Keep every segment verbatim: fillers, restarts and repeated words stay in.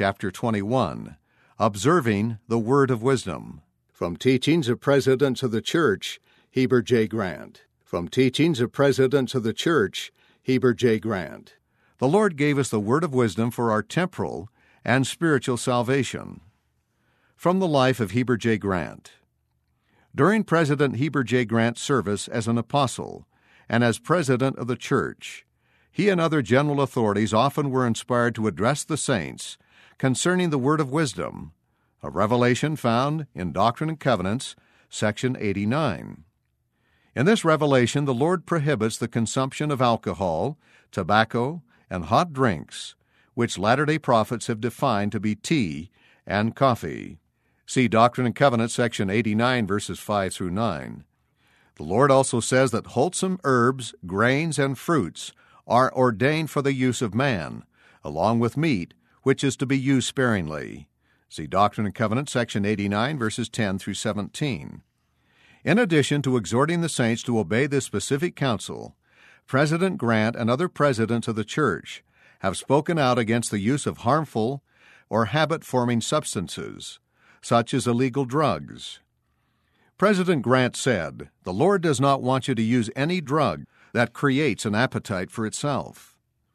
chapter twenty-one, Observing the Word of Wisdom. From Teachings of Presidents of the Church, Heber J. Grant. From Teachings of Presidents of the Church, Heber J. Grant. The Lord gave us the word of wisdom for our temporal and spiritual salvation. From the life of Heber J. Grant. During President Heber J. Grant's service as an apostle and as president of the church, he and other general authorities often were inspired to address the saints concerning the word of wisdom, a revelation found in Doctrine and Covenants, section eighty-nine. In this revelation, the Lord prohibits the consumption of alcohol, tobacco, and hot drinks, which Latter-day Prophets have defined to be tea and coffee. See Doctrine and Covenants, section eighty-nine, verses five through nine. The Lord also says that wholesome herbs, grains, and fruits are ordained for the use of man, along with meat, which is to be used sparingly. See Doctrine and Covenants, section eighty-nine, verses ten through seventeen. In addition to exhorting the saints to obey this specific counsel, President Grant and other presidents of the church have spoken out against the use of harmful or habit-forming substances, such as illegal drugs. President Grant said, "The Lord does not want you to use any drug that creates an appetite for itself."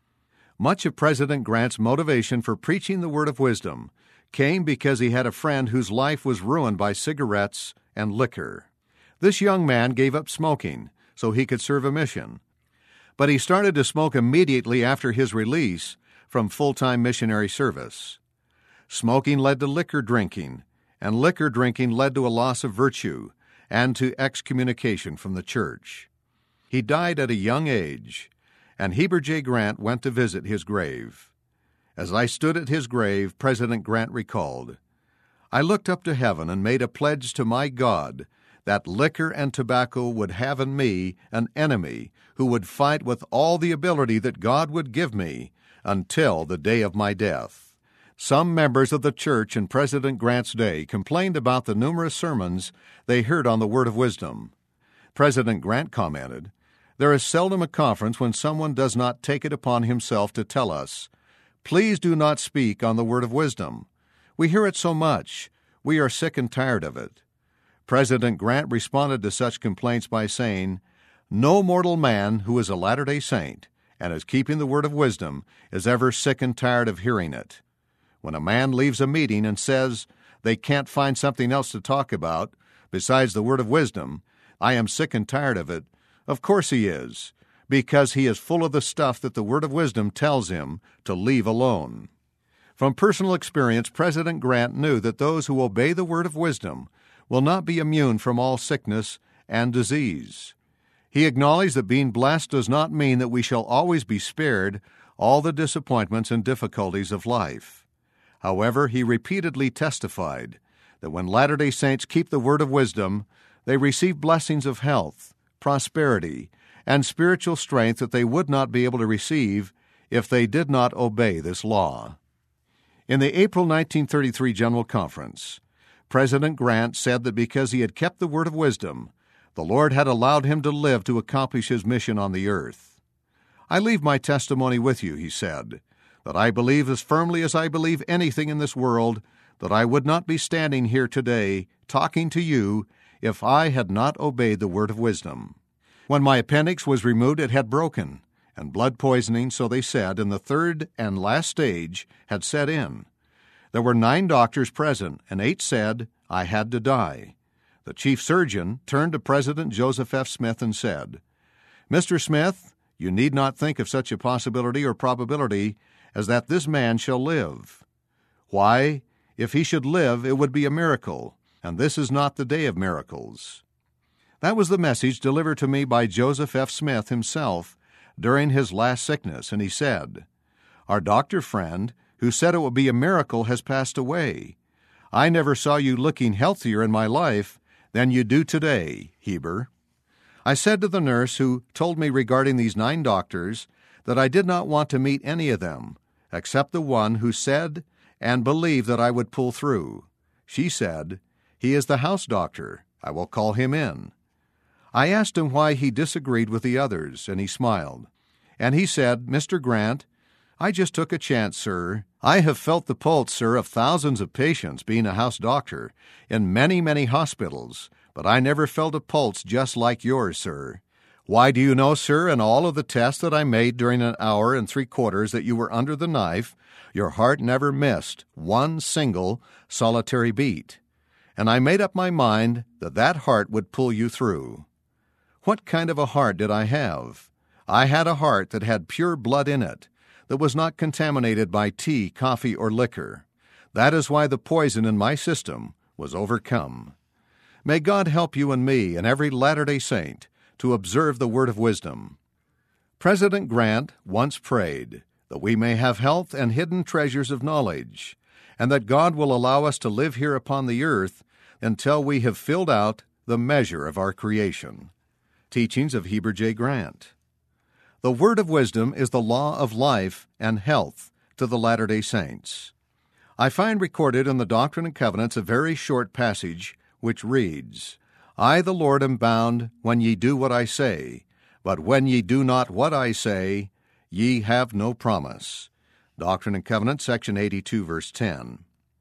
Much of President Grant's motivation for preaching the word of wisdom came because he had a friend whose life was ruined by cigarettes and liquor. This young man gave up smoking so he could serve a mission, but he started to smoke immediately after his release from full-time missionary service. Smoking led to liquor drinking, and liquor drinking led to a loss of virtue and to excommunication from the church. He died at a young age, and Heber J. Grant went to visit his grave. As I stood at his grave, President Grant recalled, "I looked up to heaven and made a pledge to my God that liquor and tobacco would have in me an enemy who would fight with all the ability that God would give me until the day of my death." Some members of the church in President Grant's day complained about the numerous sermons they heard on the word of wisdom. President Grant commented, "There is seldom a conference when someone does not take it upon himself to tell us, 'Please do not speak on the word of wisdom.' We hear it so much, we are sick and tired of it." President Grant responded to such complaints by saying, "No mortal man who is a Latter-day Saint and is keeping the word of wisdom is ever sick and tired of hearing it. When a man leaves a meeting and says they can't find something else to talk about besides the word of wisdom, 'I am sick and tired of it,' of course he is, because he is full of the stuff that the word of wisdom tells him to leave alone." From personal experience, President Grant knew that those who obey the word of wisdom will not be immune from all sickness and disease. He acknowledged that being blessed does not mean that we shall always be spared all the disappointments and difficulties of life. However, he repeatedly testified that when Latter-day Saints keep the word of wisdom, they receive blessings of health, prosperity, and spiritual strength that they would not be able to receive if they did not obey this law. In the April nineteen thirty-three General Conference, President Grant said that because he had kept the word of wisdom, the Lord had allowed him to live to accomplish his mission on the earth. "I leave my testimony with you," he said, "that I believe as firmly as I believe anything in this world that I would not be standing here today talking to you if I had not obeyed the word of wisdom. When my appendix was removed, it had broken, and blood poisoning, so they said, in the third and last stage had set in. There were nine doctors present, and eight said I had to die. The chief surgeon turned to President Joseph F. Smith and said, 'Mister Smith, you need not think of such a possibility or probability as that this man shall live. Why, if he should live, it would be a miracle, and this is not the day of miracles.' That was the message delivered to me by Joseph F. Smith himself during his last sickness, and he said, 'Our doctor friend, who said it would be a miracle, has passed away. I never saw you looking healthier in my life than you do today, Heber.' I said to the nurse who told me regarding these nine doctors that I did not want to meet any of them, except the one who said and believed that I would pull through. She said, 'He is the house doctor. I will call him in.' I asked him why he disagreed with the others, and he smiled. And he said, 'Mister Grant, I just took a chance, sir. I have felt the pulse, sir, of thousands of patients, being a house doctor, in many, many hospitals, but I never felt a pulse just like yours, sir. Why, do you know, sir, in all of the tests that I made during an hour and three quarters that you were under the knife, your heart never missed one single solitary beat. And I made up my mind that that heart would pull you through. What kind of a heart did I have? I had a heart that had pure blood in it, that was not contaminated by tea, coffee, or liquor. That is why the poison in my system was overcome. May God help you and me and every Latter-day Saint to observe the word of wisdom. President Grant once prayed that we may have health and hidden treasures of knowledge, and that God will allow us to live here upon the earth until we have filled out the measure of our creation. Teachings of Heber J. Grant. The word of wisdom is the law of life and health to the Latter-day Saints. I find recorded in the Doctrine and Covenants a very short passage which reads, I, the Lord, am bound when ye do what I say, but when ye do not what I say, ye have no promise. Doctrine and Covenants, section eighty-two, verse ten.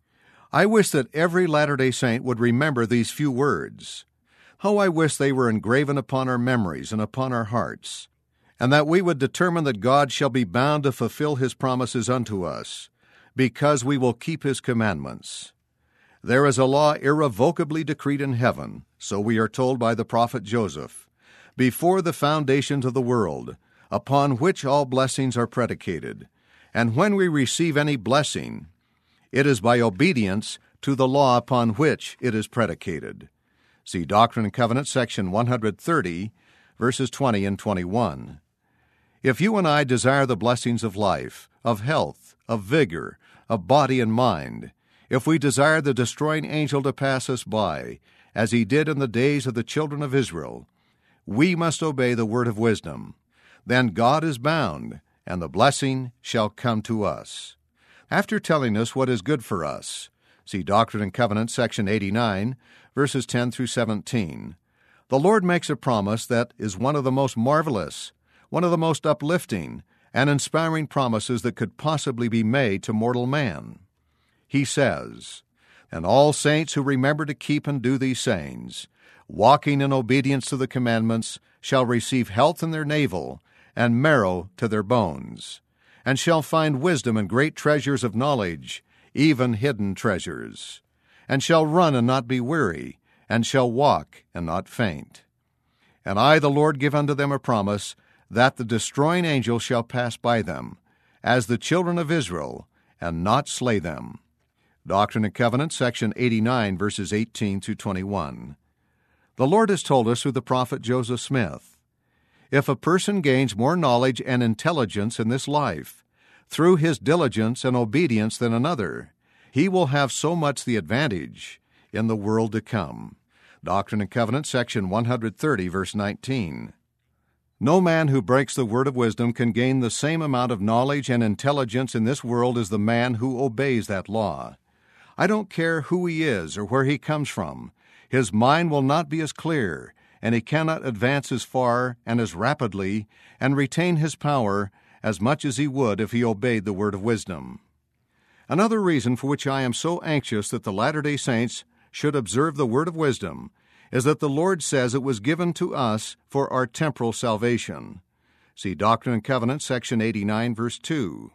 I wish that every Latter-day Saint would remember these few words. How I wish they were engraven upon our memories and upon our hearts, and that we would determine that God shall be bound to fulfill His promises unto us, because we will keep His commandments. There is a law irrevocably decreed in heaven, so we are told by the prophet Joseph, before the foundations of the world, upon which all blessings are predicated. And when we receive any blessing, it is by obedience to the law upon which it is predicated. See Doctrine and Covenants, section one hundred thirty, verses twenty and twenty-one. If you and I desire the blessings of life, of health, of vigor, of body and mind, if we desire the destroying angel to pass us by, as he did in the days of the children of Israel, we must obey the word of wisdom. Then God is bound, and the blessing shall come to us. After telling us what is good for us, see Doctrine and Covenants, section eighty-nine, verses ten through seventeen, the Lord makes a promise that is one of the most marvelous, one of the most uplifting and inspiring promises that could possibly be made to mortal man. He says, And all saints who remember to keep and do these sayings, walking in obedience to the commandments, shall receive health in their navel and marrow to their bones, and shall find wisdom and great treasures of knowledge, even hidden treasures, and shall run and not be weary, and shall walk and not faint. And I, the Lord, give unto them a promise, that the destroying angel shall pass by them, as the children of Israel, and not slay them. Doctrine and Covenants, section eighty-nine, verses eighteen through twenty-one. The Lord has told us through the prophet Joseph Smith, if a person gains more knowledge and intelligence in this life, through his diligence and obedience than another, he will have so much the advantage in the world to come. Doctrine and Covenants, section one hundred thirty, verse nineteen. No man who breaks the word of wisdom can gain the same amount of knowledge and intelligence in this world as the man who obeys that law. I don't care who he is or where he comes from. His mind will not be as clear, and he cannot advance as far and as rapidly and retain his power as much as he would if he obeyed the word of wisdom. Another reason for which I am so anxious that the Latter-day Saints should observe the word of wisdom is that the Lord says it was given to us for our temporal salvation. See Doctrine and Covenants, section eighty-nine, verse two.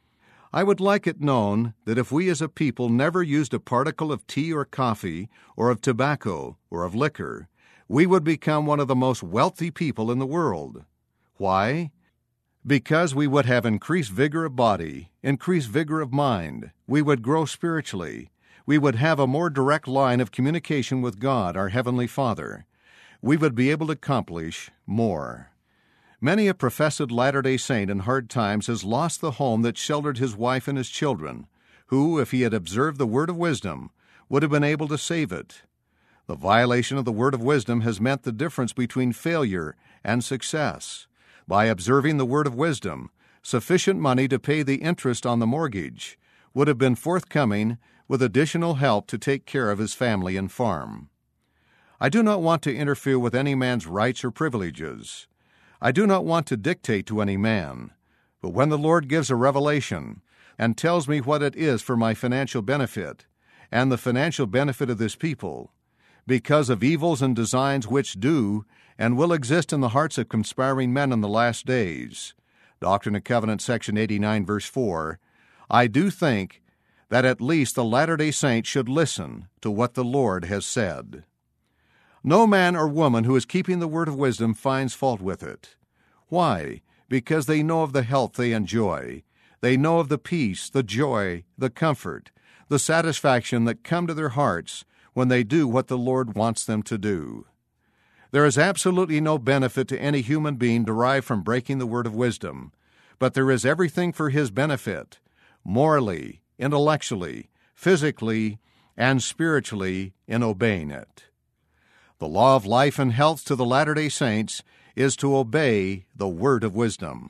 I would like it known that if we as a people never used a particle of tea or coffee, or of tobacco, or of liquor, we would become one of the most wealthy people in the world. Why? Because we would have increased vigor of body, increased vigor of mind, we would grow spiritually, we would have a more direct line of communication with God, our Heavenly Father. We would be able to accomplish more. Many a professed Latter-day Saint in hard times has lost the home that sheltered his wife and his children, who, if he had observed the word of wisdom, would have been able to save it. The violation of the word of wisdom has meant the difference between failure and success. By observing the word of wisdom, sufficient money to pay the interest on the mortgage would have been forthcoming with additional help to take care of his family and farm. I do not want to interfere with any man's rights or privileges. I do not want to dictate to any man, But when the Lord gives a revelation and tells me what it is for my financial benefit and the financial benefit of this people, because of evils and designs which do and will exist in the hearts of conspiring men in the last days, Doctrine and Covenants, section eighty-nine, verse four, I do think that at least the Latter-day Saints should listen to what the Lord has said. No man or woman who is keeping the word of wisdom finds fault with it. Why? Because they know of the health they enjoy. They know of the peace, the joy, the comfort, the satisfaction that come to their hearts when they do what the Lord wants them to do. There is absolutely no benefit to any human being derived from breaking the word of wisdom, but there is everything for his benefit, morally, intellectually, physically, and spiritually in obeying it. The law of life and health to the Latter-day Saints is to obey the word of wisdom.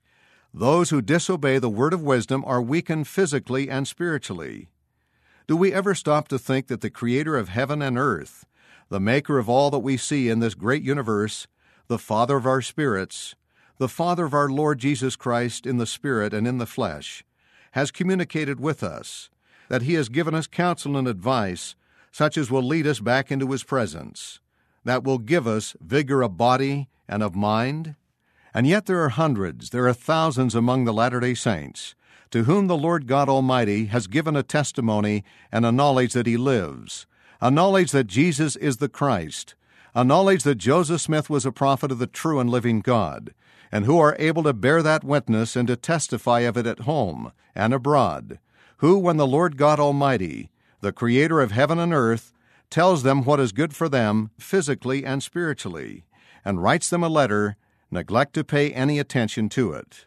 Those who disobey the word of wisdom are weakened physically and spiritually. Do we ever stop to think that the Creator of heaven and earth, the Maker of all that we see in this great universe, the Father of our spirits, the Father of our Lord Jesus Christ in the Spirit and in the flesh, has communicated with us, that He has given us counsel and advice such as will lead us back into His presence, that will give us vigor of body and of mind? And yet there are hundreds, there are thousands among the Latter-day Saints, to whom the Lord God Almighty has given a testimony and a knowledge that He lives, a knowledge that Jesus is the Christ, a knowledge that Joseph Smith was a prophet of the true and living God, and who are able to bear that witness and to testify of it at home and abroad, who, when the Lord God Almighty, the Creator of heaven and earth, tells them what is good for them physically and spiritually, and writes them a letter, neglect to pay any attention to it.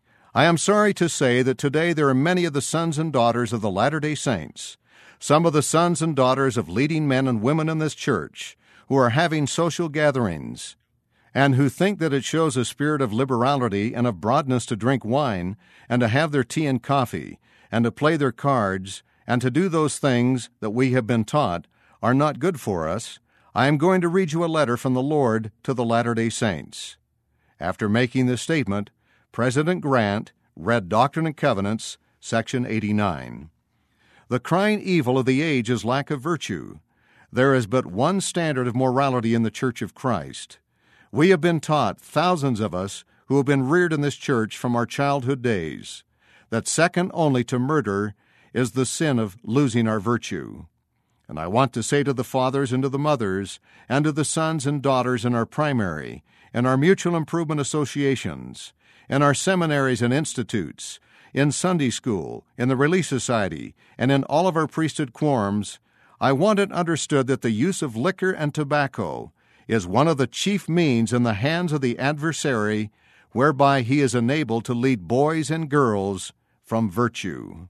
I am sorry to say that today there are many of the sons and daughters of the Latter-day Saints, some of the sons and daughters of leading men and women in this church, who are having social gatherings, and who think that it shows a spirit of liberality and of broadness to drink wine, and to have their tea and coffee, and to play their cards, and to do those things that we have been taught are not good for us. I am going to read you a letter from the Lord to the Latter-day Saints. After making this statement, President Grant read Doctrine and Covenants, section eighty-nine. The crying evil of the age is lack of virtue. There is but one standard of morality in the Church of Christ. We have been taught, thousands of us who have been reared in this church from our childhood days, that second only to murder is the sin of losing our virtue. And I want to say to the fathers and to the mothers and to the sons and daughters in our primary, in our mutual improvement associations, in our seminaries and institutes, in Sunday school, in the Relief Society, and in all of our priesthood quorums, I want it understood that the use of liquor and tobacco is one of the chief means in the hands of the adversary whereby he is enabled to lead boys and girls from virtue.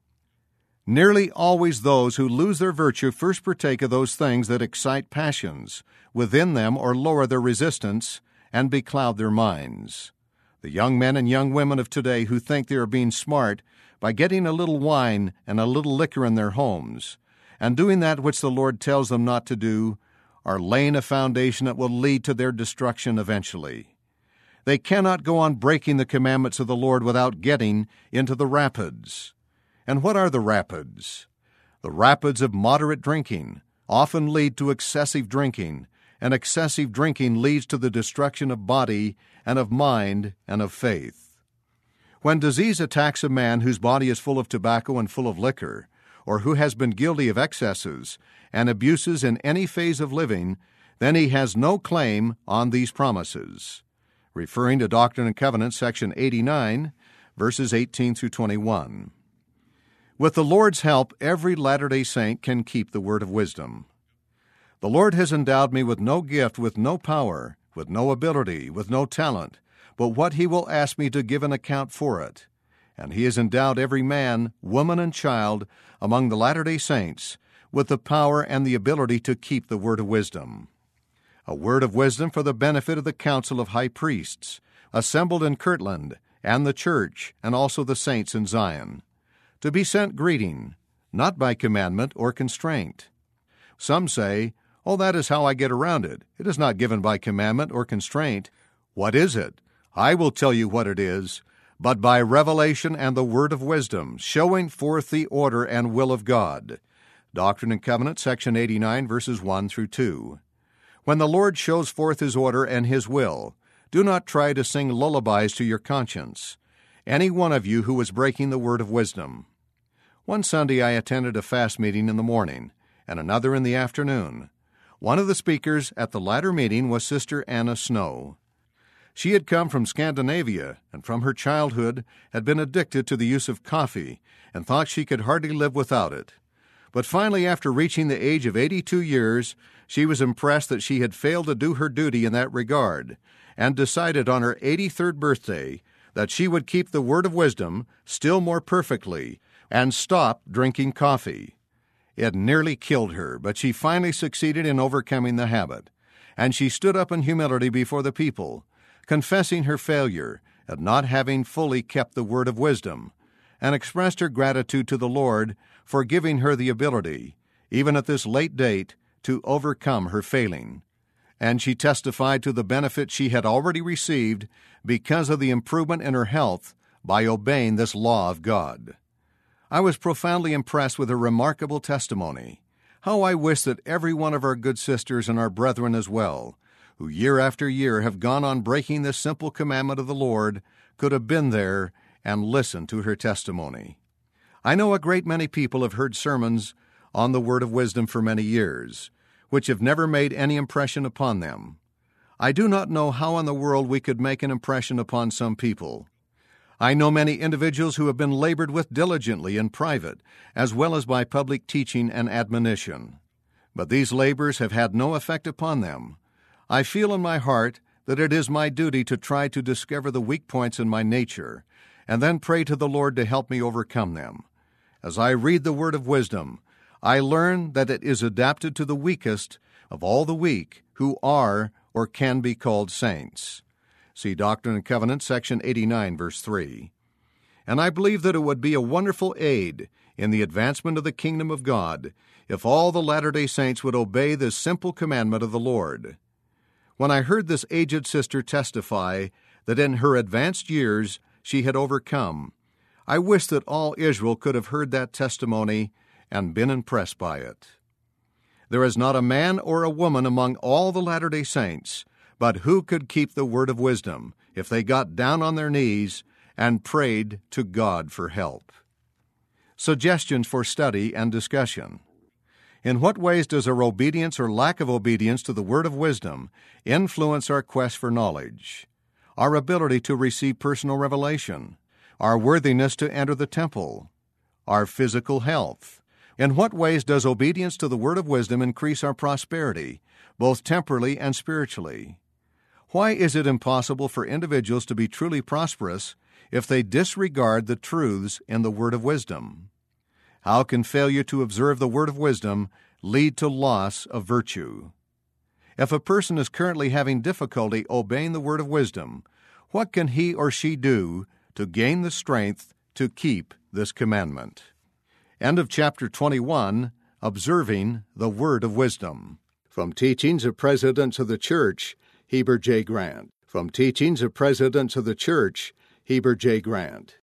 Nearly always those who lose their virtue first partake of those things that excite passions within them or lower their resistance and becloud their minds. The young men and young women of today who think they are being smart by getting a little wine and a little liquor in their homes and doing that which the Lord tells them not to do are laying a foundation that will lead to their destruction eventually. They cannot go on breaking the commandments of the Lord without getting into the rapids. And what are the rapids? The rapids of moderate drinking often lead to excessive drinking, and excessive drinking leads to the destruction of body and of mind and of faith. When disease attacks a man whose body is full of tobacco and full of liquor, or who has been guilty of excesses and abuses in any phase of living, then he has no claim on these promises. Referring to Doctrine and Covenants, section eighty-nine, verses eighteen through twenty-one. With the Lord's help, every Latter-day Saint can keep the word of wisdom. The Lord has endowed me with no gift, with no power, with no ability, with no talent, but what He will ask me to give an account for it. And He has endowed every man, woman, and child among the Latter-day Saints with the power and the ability to keep the word of wisdom. A word of wisdom for the benefit of the council of high priests, assembled in Kirtland, and the church, and also the saints in Zion. To be sent greeting, not by commandment or constraint. Some say, oh, that is how I get around it. It is not given by commandment or constraint. What is it? I will tell you what it is. but by revelation and the word of wisdom, showing forth the order and will of God. Doctrine and Covenants, section eighty-nine, verses one through two. When the Lord shows forth His order and His will, do not try to sing lullabies to your conscience, any one of you who is breaking the word of wisdom. One Sunday I attended a fast meeting in the morning, and another in the afternoon. One of the speakers at the latter meeting was Sister Anna Snow. She had come from Scandinavia, and from her childhood had been addicted to the use of coffee, and thought she could hardly live without it. But finally, after reaching the age of eighty-two years, she was impressed that she had failed to do her duty in that regard, and decided on her eighty-third birthday that she would keep the word of wisdom still more perfectly and stop drinking coffee. It nearly killed her, but she finally succeeded in overcoming the habit, and she stood up in humility before the people, confessing her failure at not having fully kept the word of wisdom, and expressed her gratitude to the Lord for giving her the ability, even at this late date, to overcome her failing. And she testified to the benefit she had already received because of the improvement in her health by obeying this law of God. I was profoundly impressed with her remarkable testimony. How I wish that every one of our good sisters and our brethren as well, who year after year have gone on breaking this simple commandment of the Lord, could have been there and listened to her testimony. I know a great many people have heard sermons on the word of wisdom for many years, which have never made any impression upon them. I do not know how in the world we could make an impression upon some people. I know many individuals who have been labored with diligently in private, as well as by public teaching and admonition. But these labors have had no effect upon them. I feel in my heart that it is my duty to try to discover the weak points in my nature, and then pray to the Lord to help me overcome them. As I read the word of wisdom, I learn that it is adapted to the weakest of all the weak who are or can be called saints. See Doctrine and Covenants, section eighty-nine, verse three. And I believe that it would be a wonderful aid in the advancement of the kingdom of God if all the Latter-day Saints would obey this simple commandment of the Lord. When I heard this aged sister testify that in her advanced years she had overcome, I wish that all Israel could have heard that testimony and been impressed by it. There is not a man or a woman among all the Latter-day Saints but who could keep the word of wisdom if they got down on their knees and prayed to God for help. Suggestions for study and discussion. In what ways does our obedience or lack of obedience to the word of wisdom influence our quest for knowledge, our ability to receive personal revelation, our worthiness to enter the temple, our physical health? In what ways does obedience to the word of wisdom increase our prosperity, both temporally and spiritually? Why is it impossible for individuals to be truly prosperous if they disregard the truths in the word of wisdom? How can failure to observe the word of wisdom lead to loss of virtue? If a person is currently having difficulty obeying the word of wisdom, what can he or she do to gain the strength to keep this commandment? End of chapter twenty-one, Observing the Word of Wisdom. From Teachings of Presidents of the Church, Heber J. Grant. From Teachings of Presidents of the Church, Heber J. Grant.